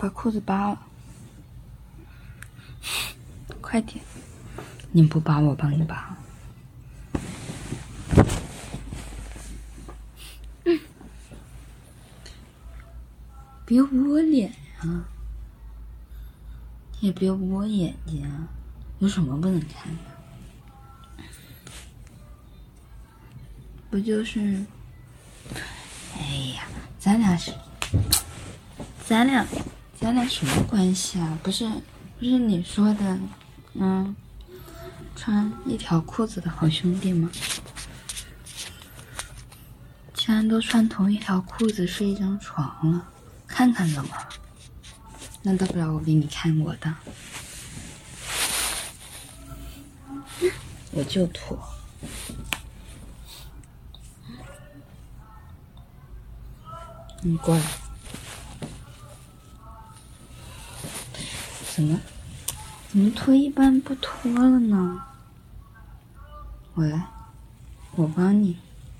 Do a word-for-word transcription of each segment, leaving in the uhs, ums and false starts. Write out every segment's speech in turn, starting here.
把裤子扒了，快点！你不扒，我帮你扒。嗯，别捂我脸啊，也别捂我眼睛啊，有什么不能看的？不就是……哎呀，咱俩是，咱俩，咱俩什么关系啊？不是，不是你说的，嗯，穿一条裤子的好兄弟吗？既然都穿同一条裤子睡一张床了，看看怎么了？那大不了我给你看我的，我就脱。你过来。怎么？怎么脱一半不脱了呢？我来，我帮你。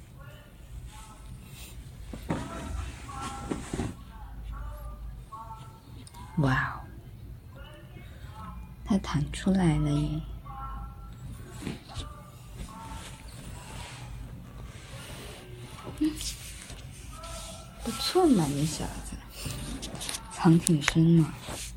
哇哦，它弹出来了耶！嗯，不错嘛，你小子，藏挺深嘛。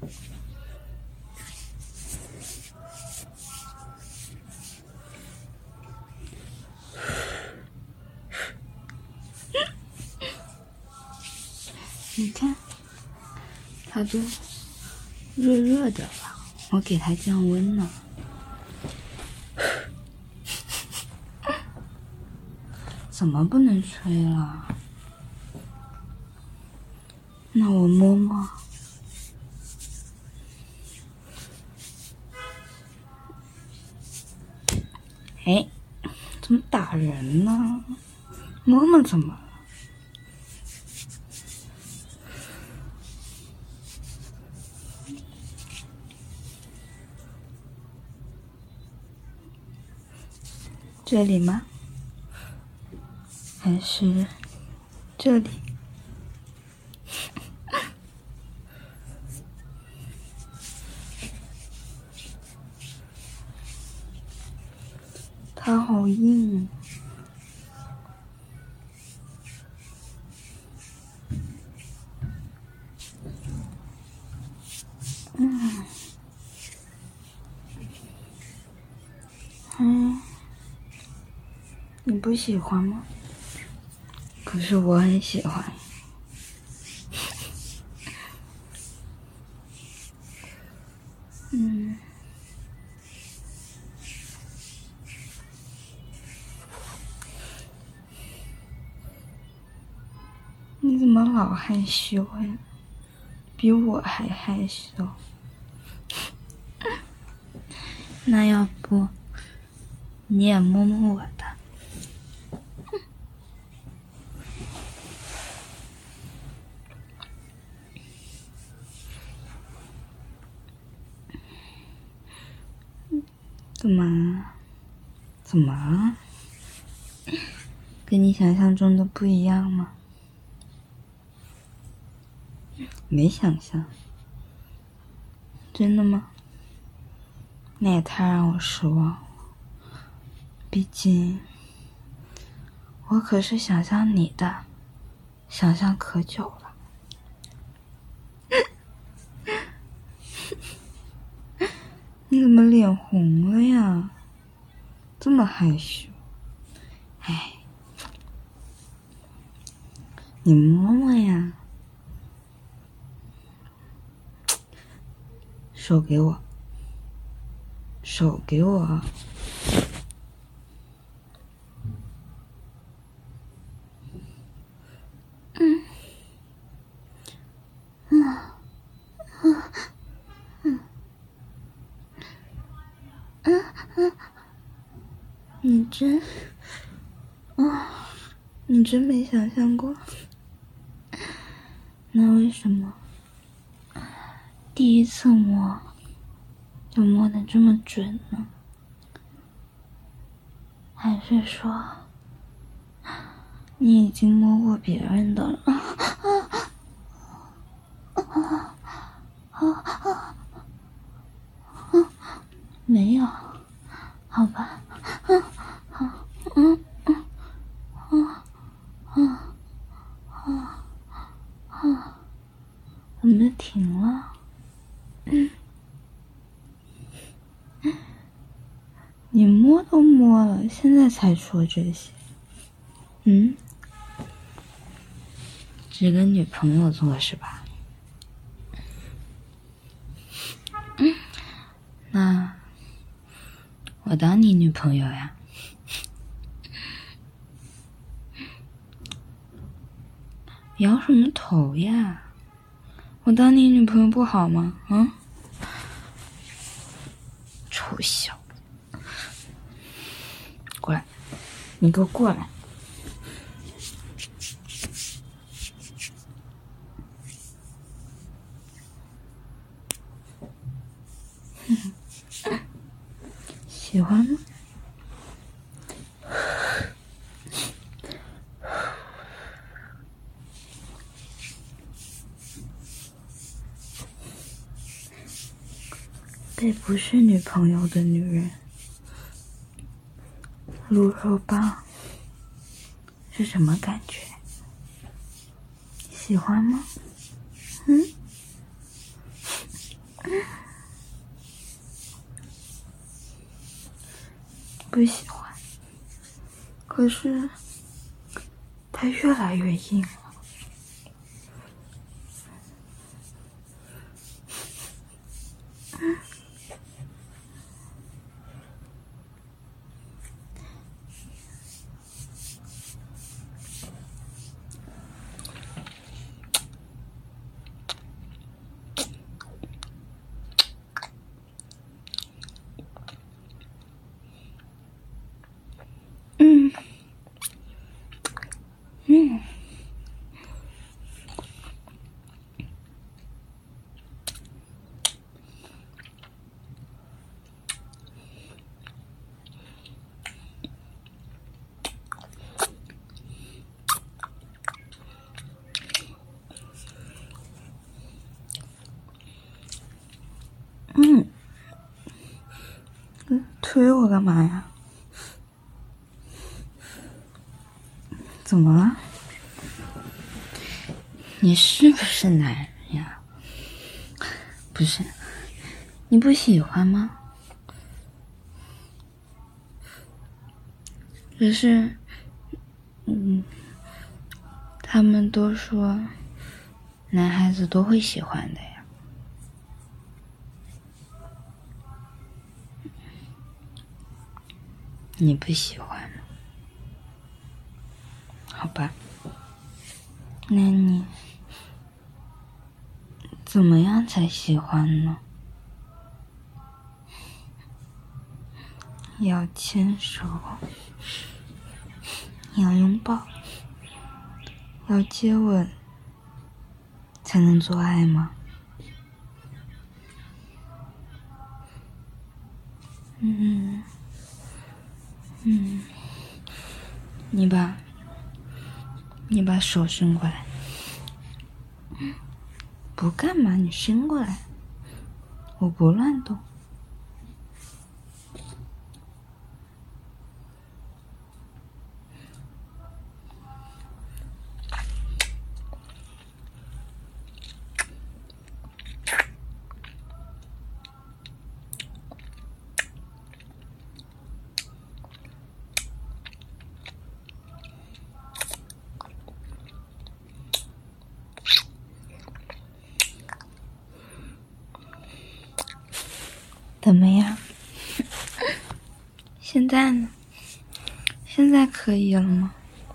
你看，它都热热的了，我给它降温了。怎么不能吹了？那我摸摸。哎，怎么打人呢？摸摸怎么了？这里吗？还是这里？它好硬。嗯。嗯。你不喜欢吗？可是我很喜欢。嗯。你怎么老害羞呀？比我还害羞。那要不你也摸摸我的？干嘛？怎么了？跟你想象中的不一样吗？没想象。真的吗？那也太让我失望了。毕竟我可是想象你的，想象可久了。你怎么脸红了呀？这么害羞。哎，你摸摸呀。手给我，手给我。嗯，嗯，嗯，嗯，嗯，嗯，你真，啊，你真没想象过。那为什么第一次摸就摸得这么准呢？还是说你已经摸过别人的了？啊啊啊没有，好吧，嗯嗯嗯嗯嗯嗯嗯嗯，怎么停了？嗯，你摸都摸了，现在才说这些？嗯，只跟女朋友做是吧？嗯，那我当你女朋友呀？摇什么头呀？我当你女朋友不好吗？嗯，臭小子，过来，你给我过来！喜欢吗？被不是女朋友的女人撸肉棒是什么感觉？喜欢吗？嗯？不喜欢。可是它越来越硬了。嗯嗯嗯，推我干嘛呀？怎么了？你是不是男人呀？不是，你不喜欢吗？可是，嗯，他们都说男孩子都会喜欢的呀。你不喜欢吗？好吧，那你怎么样才喜欢呢？要牵手，要拥抱，要接吻，才能做爱吗？嗯嗯，你把你把手伸过来。不干嘛？你伸过来，我不乱动。怎么样？现在呢？现在可以了吗？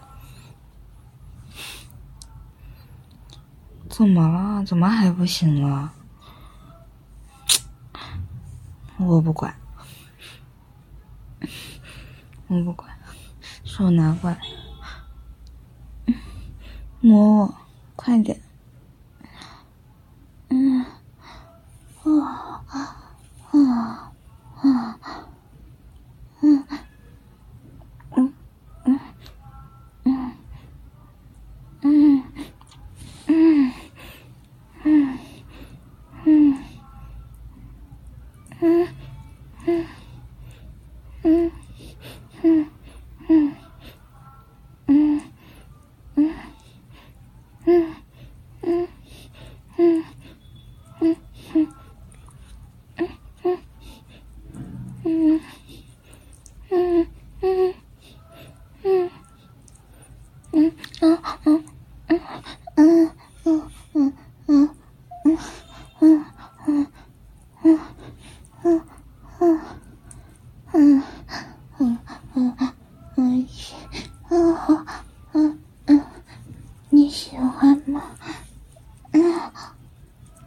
怎么了？怎么还不行了？我不管，我不管，手拿过来，摸我，快点。嗯，哦，啊，啊，啊，嗯，嗯，嗯，嗯，嗯，嗯，嗯，嗯。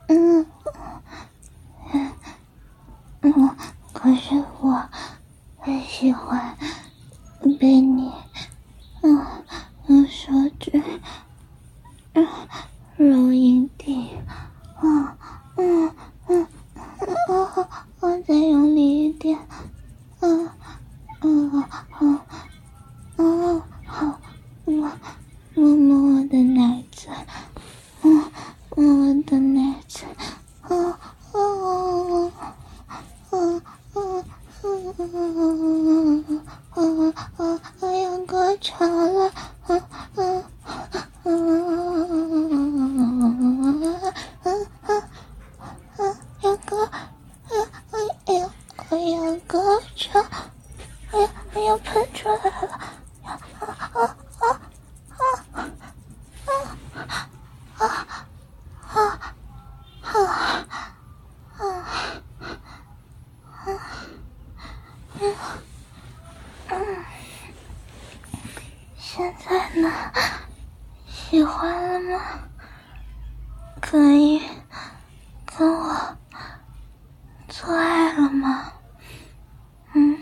嗯，嗯，可是我很喜欢被你，嗯，用手指，嗯，揉阴蒂，嗯嗯嗯嗯，我再用力一点，嗯嗯嗯嗯，好，摸摸摸我的奶子，嗯，摸我的奶子，嗯嗯嗯嗯嗯嗯嗯嗯，我要高潮了，嗯嗯嗯嗯嗯嗯，要高，嗯哎呀，我要高潮，哎呀，我要喷出来了，啊啊啊啊啊啊啊啊！现在呢？喜欢了吗？可以跟我做爱了吗？嗯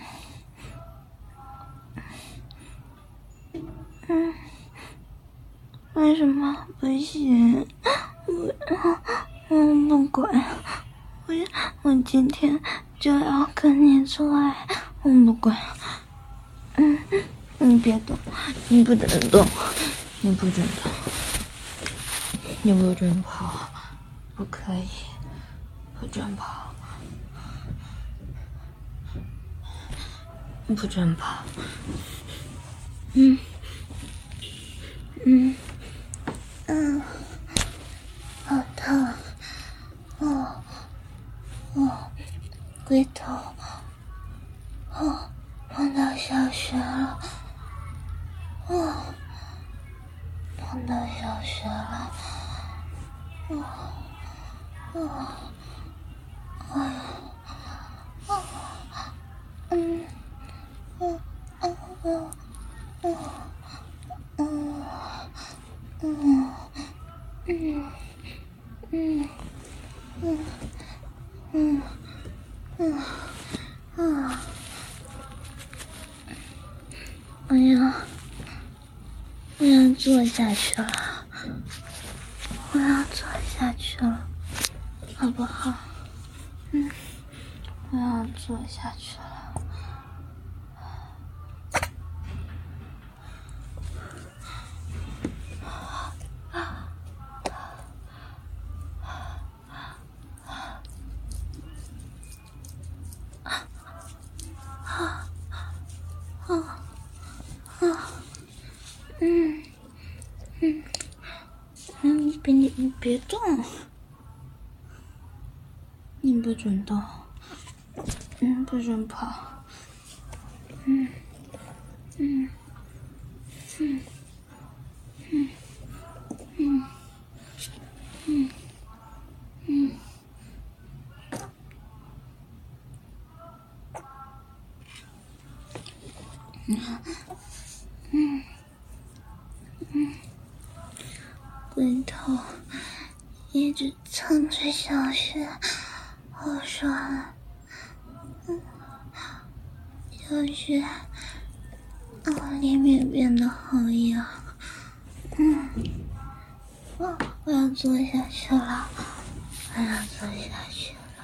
嗯，为什么不行？我嗯不管，我我今天就要跟你做爱，我不管。嗯，你别动，你不准动，你不准动，你不准跑，不可以，不准跑，不准跑。嗯嗯嗯，好疼，哦哦，龟头，哦，碰到小穴了，哦，碰到小穴了，哦哦，哎呀，哦，嗯嗯嗯嗯嗯嗯嗯嗯嗯嗯嗯嗯嗯，我要我要坐下去了，我要坐下去了，好不好？嗯，我要坐下去了。嗯嗯嗯，别你你别动，你不准动，嗯，不准跑，嗯嗯嗯嗯嗯嗯嗯嗯嗯，龟头一直蹭着小穴，好爽，嗯，小穴，哦，里面变得好痒，嗯，我我要坐下去了，我要坐下去了，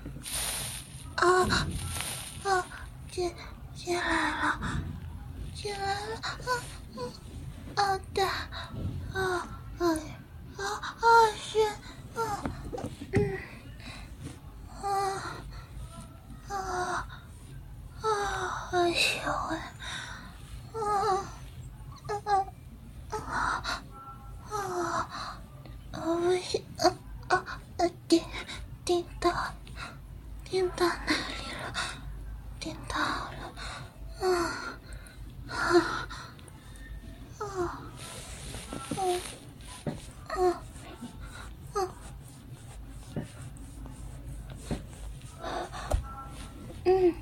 啊啊，进进来了，进来了，啊嗯，好大，啊哎啊啊是，啊嗯啊啊啊，好喜欢，啊啊啊啊！我不行，啊啊啊！顶顶到顶到哪里了？顶到了，啊啊啊嗯嗯嗯嗯。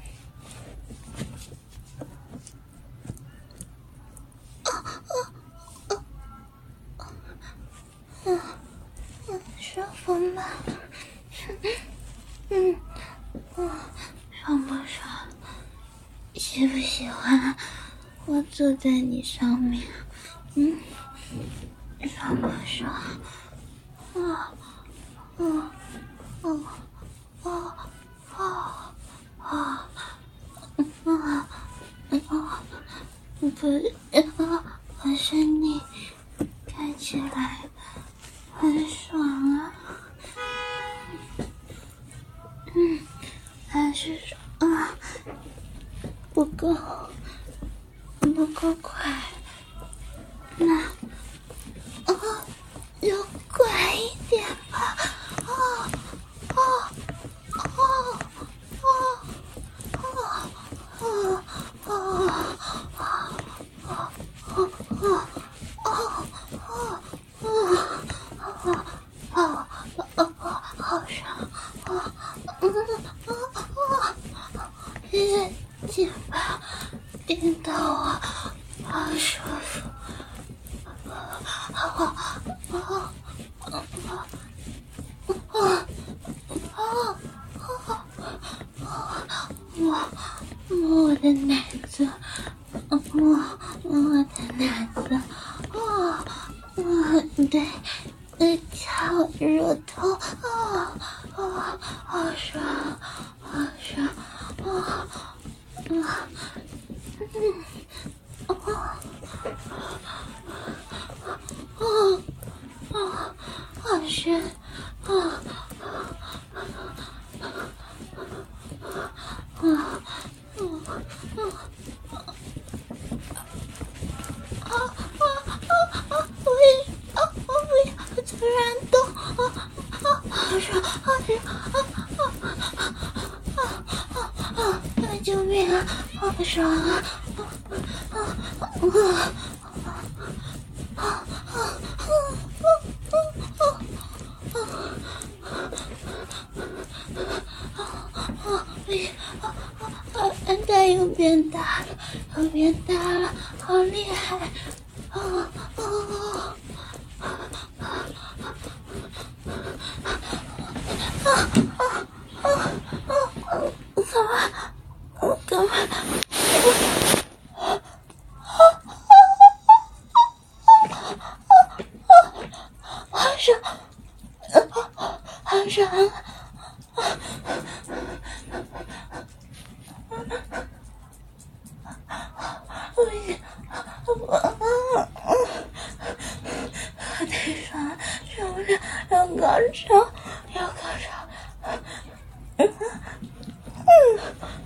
嗯嗯，舒服吗？ 嗯，嗯，爽不爽？喜不喜欢我坐在你上面？嗯，爽不爽？啊，嗯，嗯，啊，啊，啊，嗯啊，啊，不是啊，可是你看起来很爽啊。嗯，还是说啊不够不够快，那啊就快一点吧。啊啊啊啊啊啊啊啊好爽！啊，嗯啊啊！这紧吧，顶到我，好舒服！啊啊啊啊啊啊！摸摸我的奶子，摸摸我的奶子，啊啊！对。对，掐我乳头啊啊，好爽，好爽啊啊嗯啊啊啊，好深啊啊啊啊！啊啊啊啊！我也啊啊不要，突然动啊啊！好爽，好爽啊啊啊啊啊！救命啊！好爽啊！啊啊啊啊啊不行啊啊！安达又变大了，又变大了，好厉害！啊啊啊！啊啊啊啊！干嘛？我干嘛？好爽！好爽！不行，我我太爽了，是不是要高潮？要高潮！嗯嗯，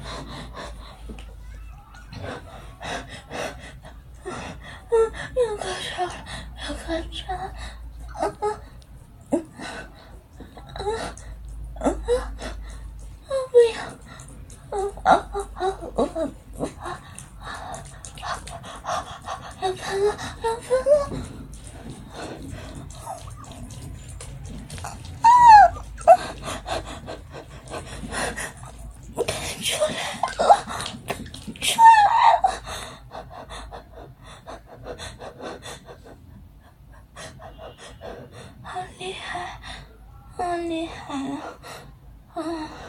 嗯，要高潮了，要高潮了！嗯嗯嗯嗯嗯，不要！嗯啊啊啊！我我要喷了，要喷了！出来了，出来了！好厉害，好厉害啊！啊！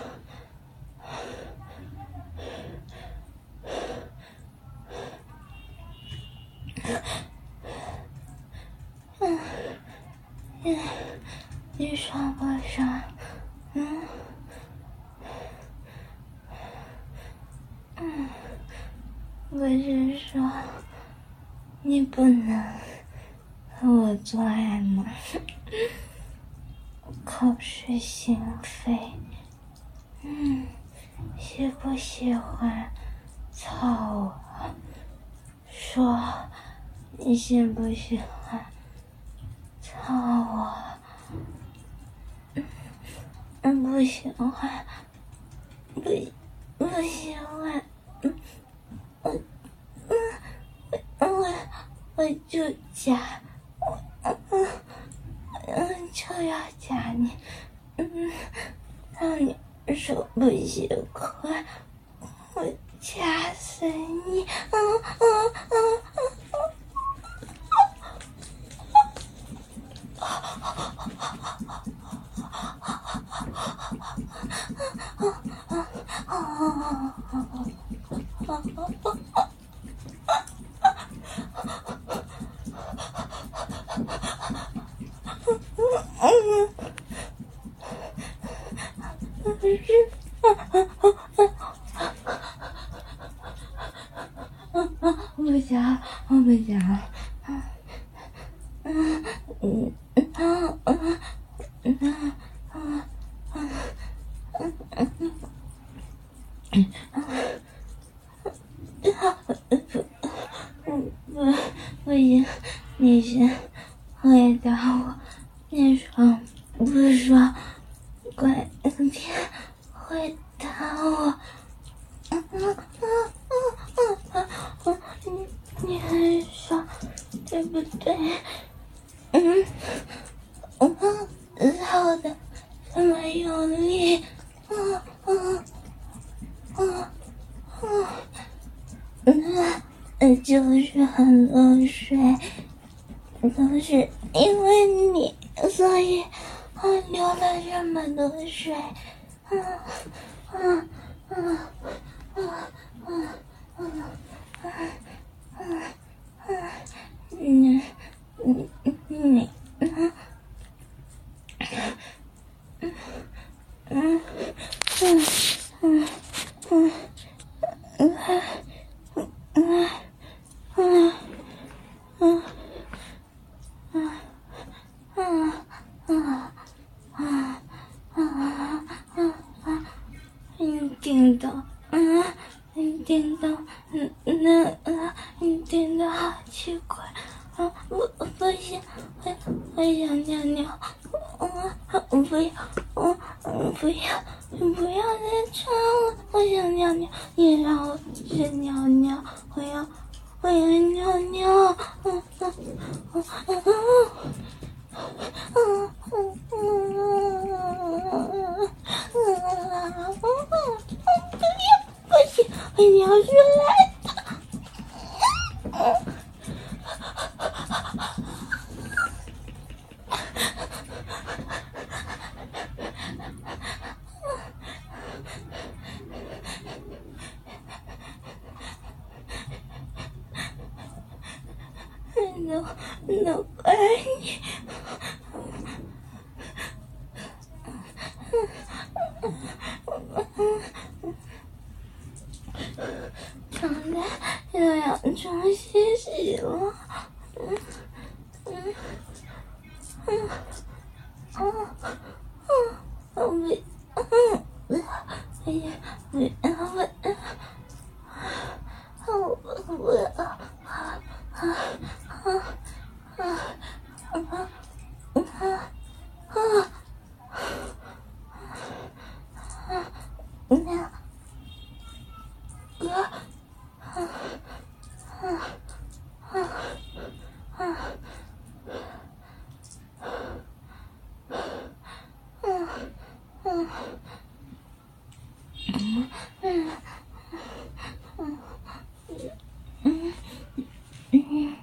嗯，你你爽不爽？嗯嗯，我是说，你不能和我做爱吗？口是心非。嗯，喜不喜欢操我？说你喜不喜欢操我？嗯，不喜欢，不不喜欢，嗯，我嗯我我就夹，我嗯嗯就要夹你，嗯，让你说不喜欢，我夹死你，嗯嗯嗯嗯。 不想，我不想。嗯嗯嗯嗯嗯嗯嗯不不行，你先回答我，你爽不爽？快点回答我！嗯嗯嗯嗯嗯，你你很爽，对不对？嗯嗯，操的这么用力，嗯嗯嗯嗯嗯，嗯，就是很多水，都是因为你，所以我流了这么多水，嗯嗯嗯嗯嗯嗯嗯嗯嗯嗯嗯嗯。嗯嗯嗯嗯嗯嗯嗯嗯嗯嗯嗯嗯嗯，你听到？嗯，你听到？嗯那嗯，你听到？好奇怪。啊，我不行，我我想尿尿。嗯，不要，嗯嗯，不要，你不要再吵了，我想尿尿，你让我去尿尿，我要，我要尿尿，嗯嗯嗯嗯嗯嗯嗯，不要，不行，我尿出来的。no no 怪你，长大又要重新洗了，嗯嗯嗯嗯嗯，我不，嗯，不要不要不要，我不要，啊啊啊啊啊！嗯嗯嗯嗯嗯哥，嗯嗯嗯嗯嗯嗯嗯嗯嗯嗯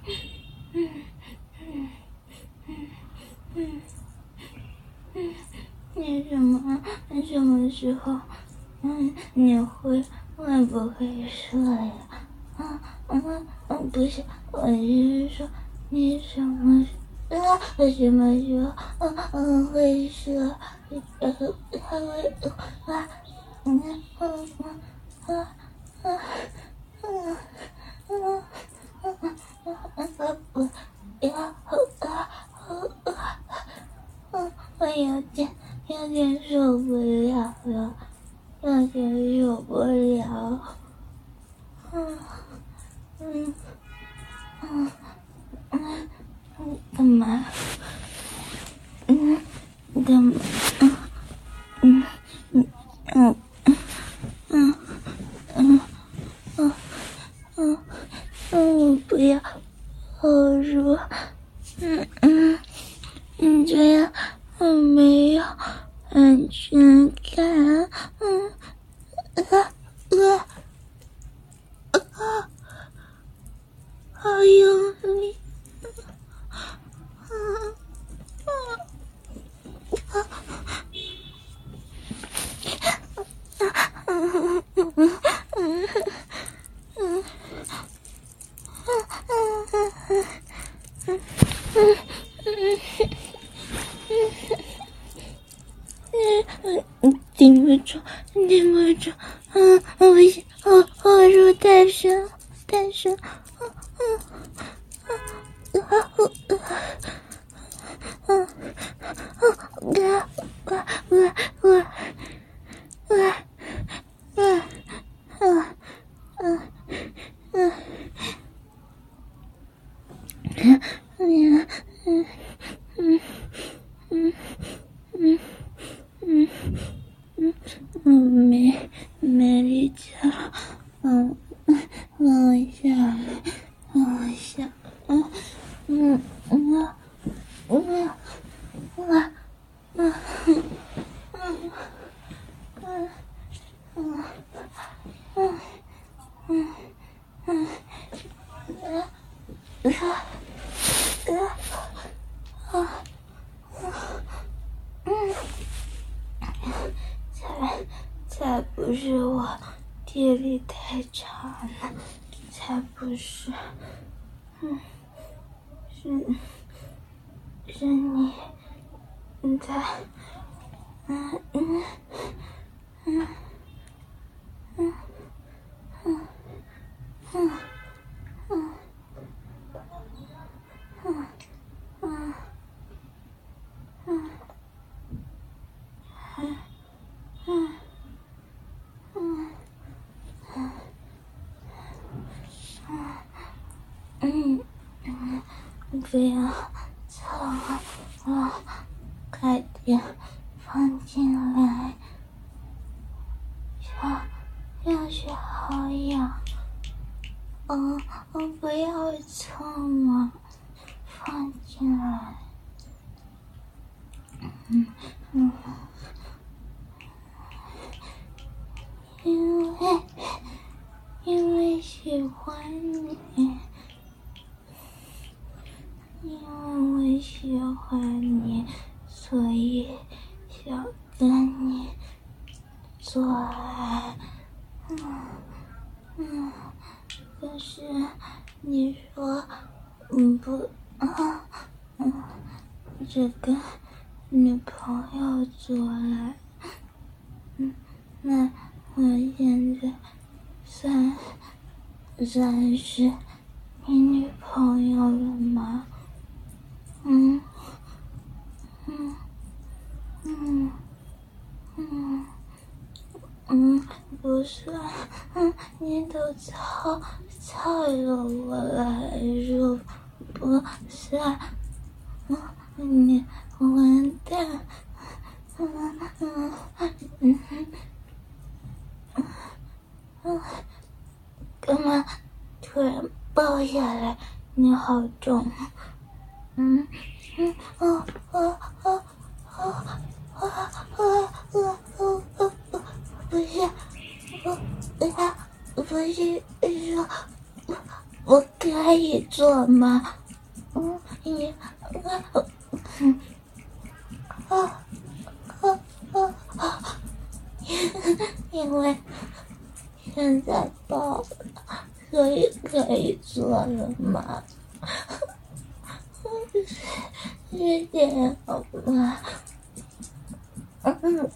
嗯嗯，你什么？你什么时候？嗯，你会会不会射呀？啊嗯嗯，不是，我是说你什么时啊？什么时候？嗯嗯会射？呃，还会啊？嗯嗯嗯嗯嗯嗯嗯嗯嗯，不要啊啊！嗯，我有点有点受不了了，有点受不了。嗯嗯嗯嗯嗯，干嘛？嗯，干嘛？嗯嗯嗯嗯嗯嗯嗯嗯，不要好热。嗯嗯，你这样很没有安全感。嗯啊啊啊！好用力。嗯嗯啊嗯，顶不住，顶不住，嗯，我不行，我我说太深，太深，嗯嗯嗯嗯嗯嗯，我我我我我我我嗯嗯嗯嗯嗯嗯嗯嗯嗯嗯，我没没力气了，嗯，让我下来，让我下，嗯嗯嗯嗯嗯嗯嗯嗯嗯嗯嗯嗯嗯嗯嗯嗯，才才不是我体力太差呢，才不是，嗯，是是你你在，嗯嗯嗯嗯嗯嗯嗯嗯嗯嗯嗯嗯嗯嗯嗯，不要操我，快点放进来，要要是好痒，哦，我不要操嘛，放进来，嗯嗯，因为因为喜欢你。因为我喜欢你，所以想跟你做爱。嗯嗯，可是你说嗯不啊嗯，只跟女朋友做爱。嗯，那我现在算算是你女朋友了吗？嗯嗯嗯嗯嗯，不是，嗯，你都操操了我来说不是，嗯，你完蛋，嗯嗯嗯嗯，干嘛突然抱下来？你好重，嗯嗯哦哦哦哦哦哦哦哦哦，不是，我他不是说我我可以做吗？嗯，你我嗯啊啊啊啊！因为现在爆了，所以可以做了吗？是这样吗？嗯嗯，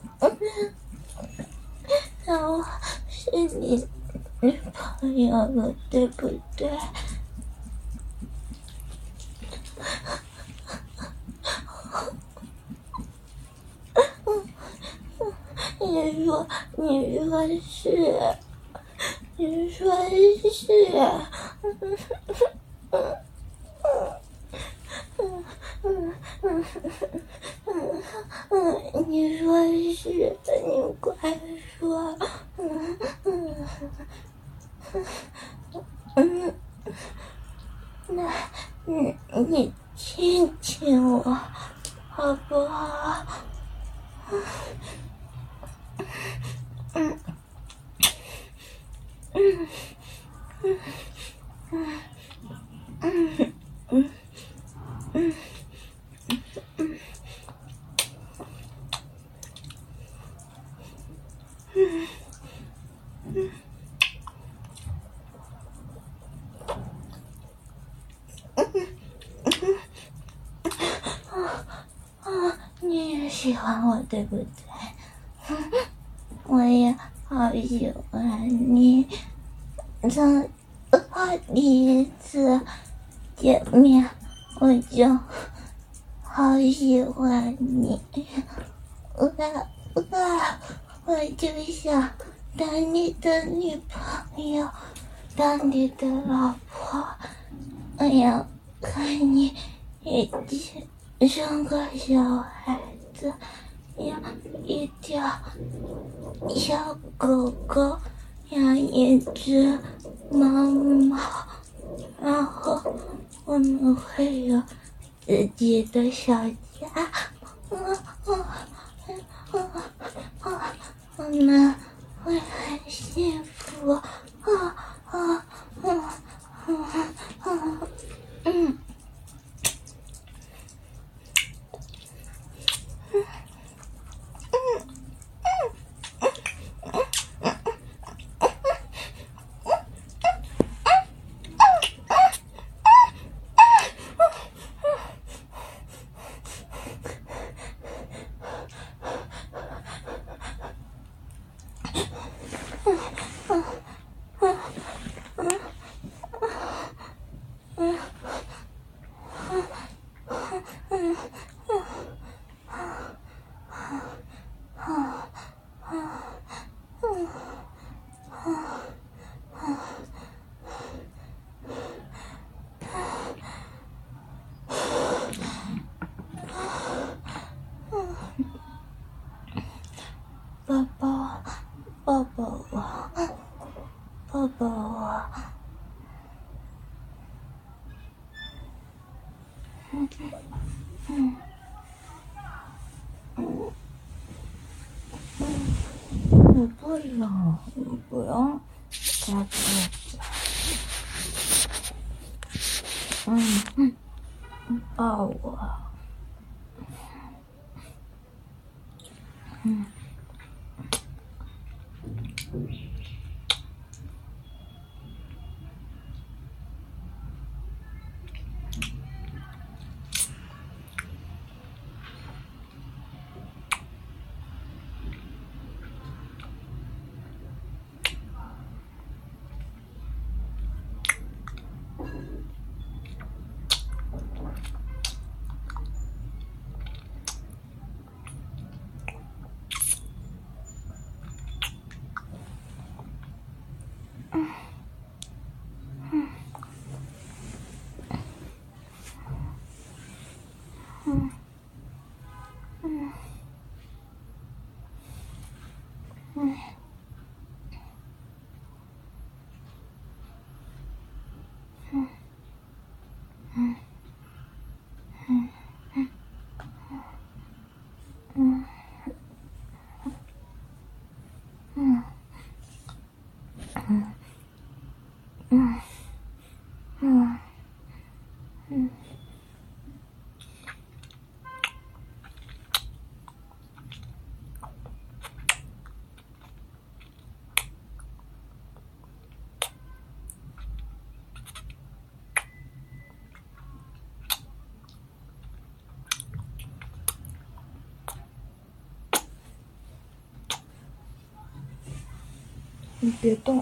那我是你女朋友了，对不对？你说，你说是，你说是，嗯嗯嗯嗯嗯嗯嗯，你说是，你快说，嗯嗯嗯，那你你亲亲我，好不好？嗯嗯嗯嗯嗯嗯嗯嗯嗯嗯啊啊！你也喜欢我，对不对？ 我也好喜欢你。从和第一次见面，我就好喜欢你。我我我就想当你的女朋友，当你的老婆。我要和你一起生个小孩子，养一条小狗狗，养一只猫猫，然后我们会有自己的小家。我我我我我们会很幸福。啊啊啊啊啊！嗯。抱抱，抱抱我，抱抱我。嗯嗯嗯嗯，我不冷，你不用加被子。嗯嗯，抱我。嗯。你别动，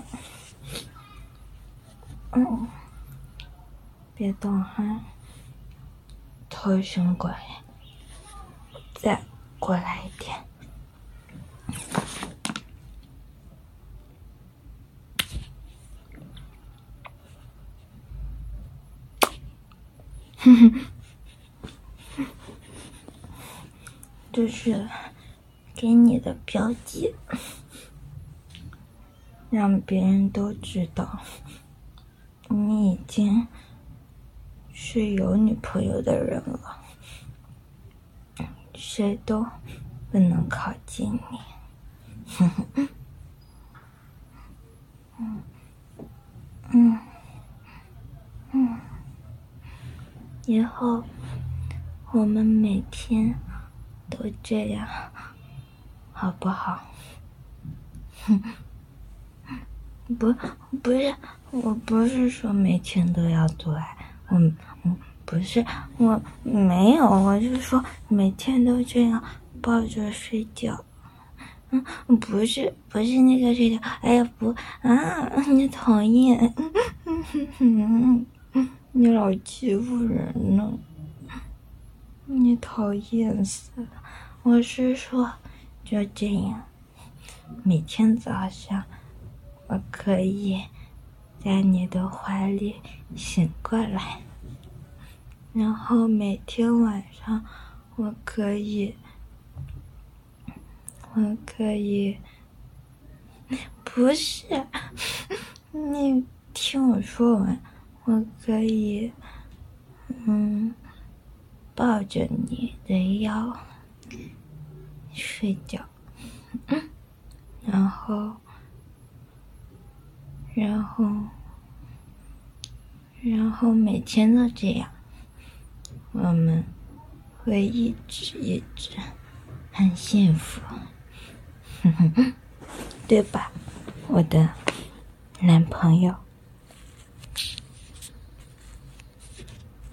嗯，别动哈，头伸过来，再过来一点。哼哼，这是给你的标记。让别人都知道，你已经是有女朋友的人了，谁都不能靠近你。嗯嗯嗯，以后我们每天都这样，好不好？不，不是，我不是说每天都要做爱，我，我不是，我没有，我就说每天都这样抱着睡觉， 嗯，不是，不是那个水饺。哎呀，不啊，你讨厌，你老欺负人呢，你讨厌死了。我是说，就这样，每天早上，我可以在你的怀里醒过来，然后每天晚上，我可以。我可以，不是，你听我说完，我可以，嗯，抱着你的腰睡觉，嗯，然后，然后，然后每天都这样，我们会一直一直很幸福。对吧，我的男朋友？